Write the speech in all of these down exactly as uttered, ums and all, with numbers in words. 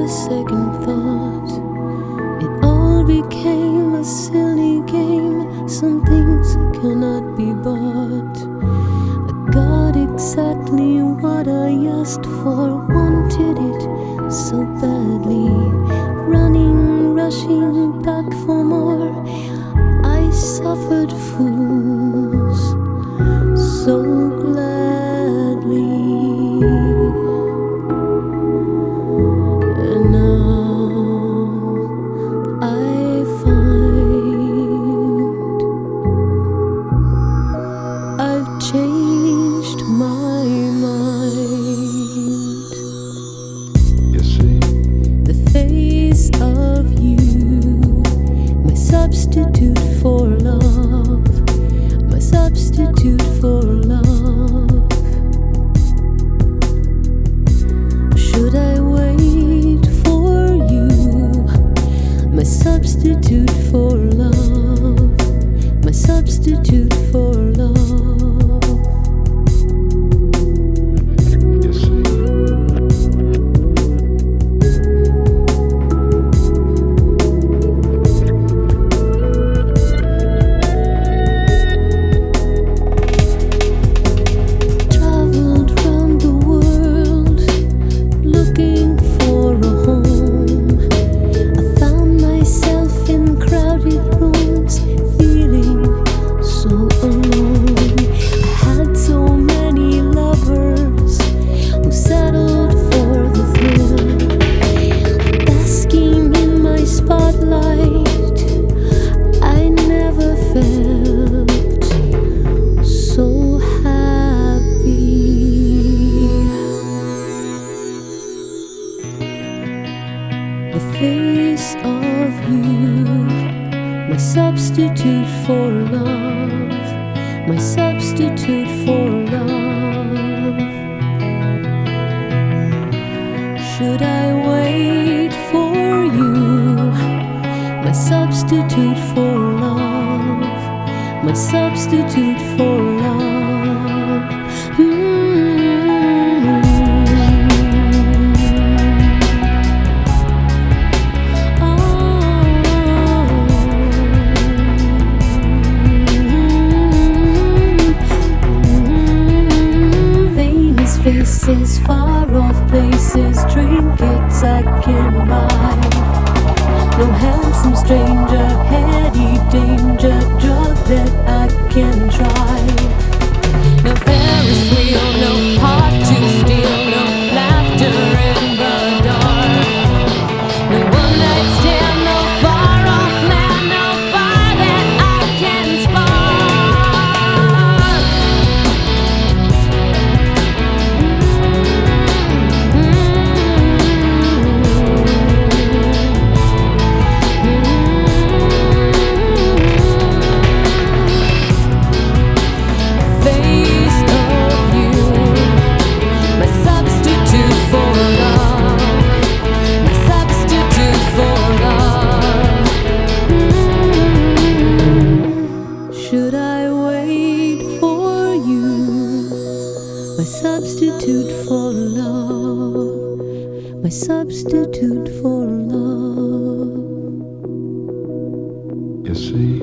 a second thought. It all became a silly game. Some things cannot be bought. I got exactly what I asked for, wanted it so badly. Running, rushing back for more, I suffered fools so gladly. And now I find I've changed my mind. You see, The face of you, my substitute for love, my substitute for love. Should I wait for you, my substitute for love, my substitute for love? you see, Traveled round the world looking for a home. I found myself in crowded rooms, feeling so alone. I had so many lovers who settled for the thrill, basking in my spotlight. I never felt so happy. The face of you, my substitute for love, my substitute for love. Should I wait for you, my substitute for love, my substitute for love? Mm. Famous faces, far off places, trinkets I can buy. No handsome stranger, heady danger, drug that I can try. No Ferris wheel, no heart to steal, no laughter in the dark. No one night stand, no far off land, no fire that I can spark. Face of you, my substitute for love, my substitute for love. Mm. Should I wait for you, my substitute for love, my substitute for love? you see,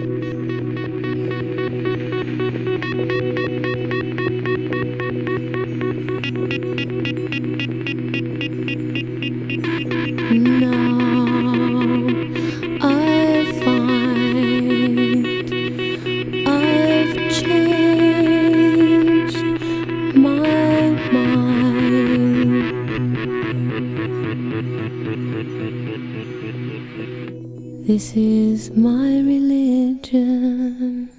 Now I find I've changed my mind. This is my religion.